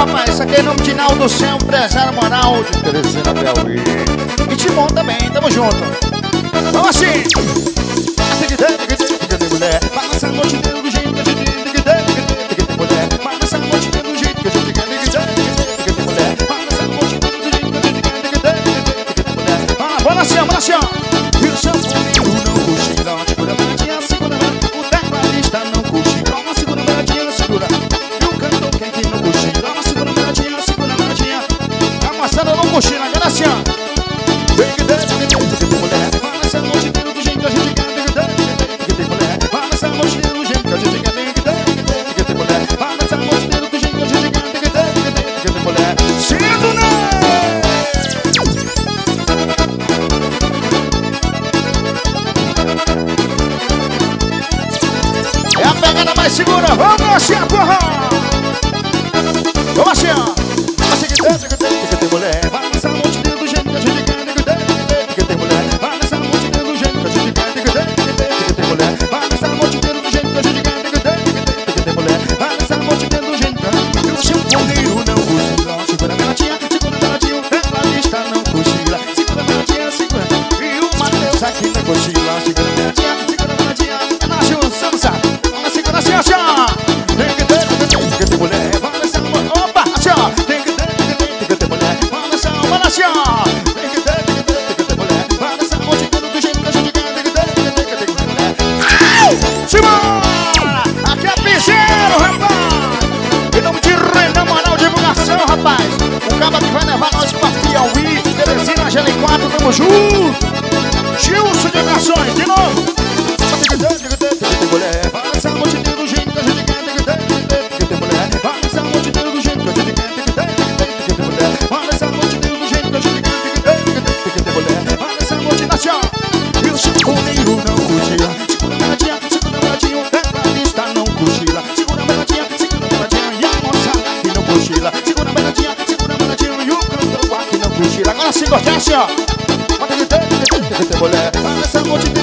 rapaz, isso aqui é em nome de Naldo Céu, empresário moral de Teresina Piauí. E Timon também, tamo junto. Vamos assim. Mulher, balança a noite inteira do jeito que a gente quer. Mulher, balança a noite inteira do jeito que a gente quer. Mulher, balança a noite inteira do jeito que a gente quer. Mulher, balança, e o sanfoneiro não cochila, segura a baratinha, segura o tecladista não cochila, segura a baratinha, segura. E o cantor quem não cochila, segura a baratinha, a moçada não cochila, agora assim, ó. Mulher, balança a noite inteira do jeito que a gente quer. Mulher, balança a noite inteira do jeito que a gente quer. Mulher, balança a noite inteira do jeito que a gente quer. Mulher, cedo não! É a pegada mais segura, vamos assim, porra! Vamos assim, ó! Mulher, balança a noite inteira do jeito que a gente quer. Mulher, balança a noite inteira do jeito que a gente quer. Mulher, balança a noite inteira do jeito que a gente quer. Mulher, balança a noite inteira do jeito que a gente quer. O sanfoneiro não cochila, segura a baratinha, o tecladista não cochila, segura a baratinha, segura. E o Matheus aqui não cochila, segura a baratinha, é na junção, na segura assim, assim, ó. Mulher, balança a noite, opa, assim, ó. Mulher, balança a noite, assim, ó. Mulher, balança a noite inteira do jeito que a gente quer. Simbora! Aqui é piseiro, rapaz! Em nome de Renan Moral Divulgação, rapaz! O cabo que vai levar nós pra Piauí, Teresina, Angeliquato, tamo junto! Gilson de Atrações, de novo! Mulher, balança a noite inteira do jeito que a gente quer. Mulher, balança a noite inteira do jeito que a gente quer. Mulher, balança a noite inteira do jeito que a gente quer. Mulher, balança a noite na chão! E o sanfoneiro não cochila, segura a baratinha, o tecladista não cochila, segura a baratinha, e a moçada aqui não cochila, segura a baratinha, e o cantor aqui não cochila. Agora sim, gostei assim, ó. Mulher, balança a noite inteira.